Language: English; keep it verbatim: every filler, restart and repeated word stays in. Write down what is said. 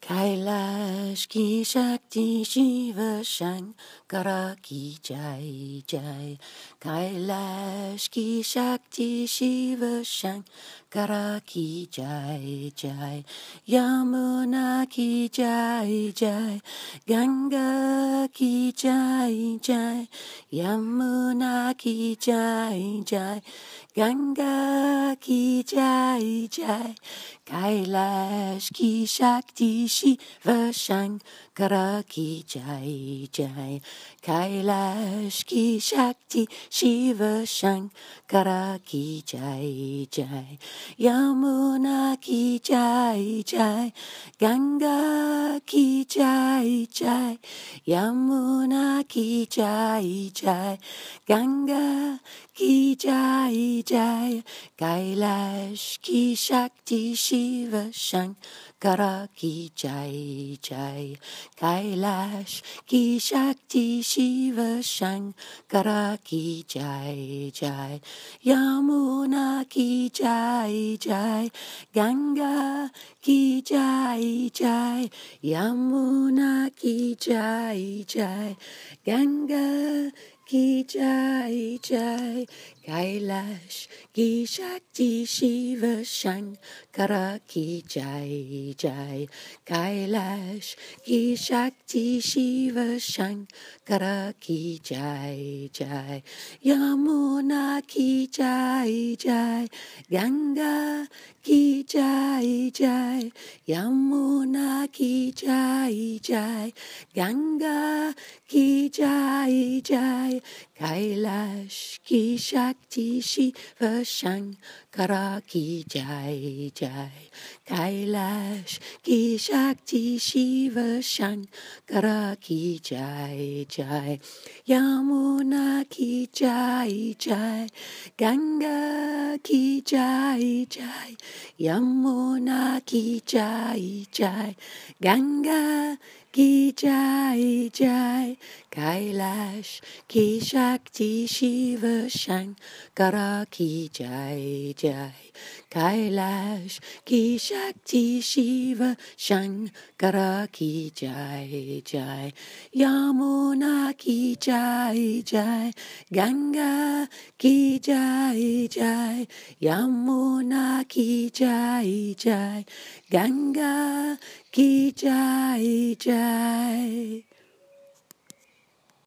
Kailash ki Shakti Shiva Shankara ki Jai Jai. Kailash ki Shakti Shiva Shankara ki Jai Jai. Yamuna ki Jai Jai. Ganga ki Jai Jai. Yamuna ki Jai Jai. Ganga ki Jai Jai. Kailash ki Shakti Shiva Shankara ki Jai Jai. Kailash ki Shakti Shiva Shankara ki Jai Jai. Yamuna ki Jai Jai. Ganga ki Jai Jai. Yamuna ki Jai Jai. Ganga ki Jai Jai. Kailash ki Shakti Shiva Shankara ki Jai Jai. Kailash ki Shakti Shiva Shankara ki Jai Jai. Yamuna ki Jai Jai. Ganga ki Jai Jai. Yamuna ki Jai Jai. Ganga ki Jai Jai. Kailash ki Shakti Shiva Shankara ki Jai Jai. Kailash ki Shakti Shiva Shankara ki Jai Jai. Yamuna ki Jai Jai. Ganga ki Jai Jai. Yamuna ki Jai Jai. Ganga ki Jai Jai. Kailash ki Shakti Shiva Shankara ki Jai Jai. Kailash ki Shakti Shiva Shankara ki Jai Jai. Yamuna ki Jai Jai. Ganga ki Jai Jai. Yamuna ki Jai Jai. Ganga ki Jai Jai. Kailash ki Shakti Shiva Shankara ki Jai Jai. Kailash ki Shakti Shiva Shankara ki Jai Jai. Yamuna ki Jai Jai. Ganga ki Jai Jai. Yamuna ki Jai Jai. Ganga ki Jai Jai.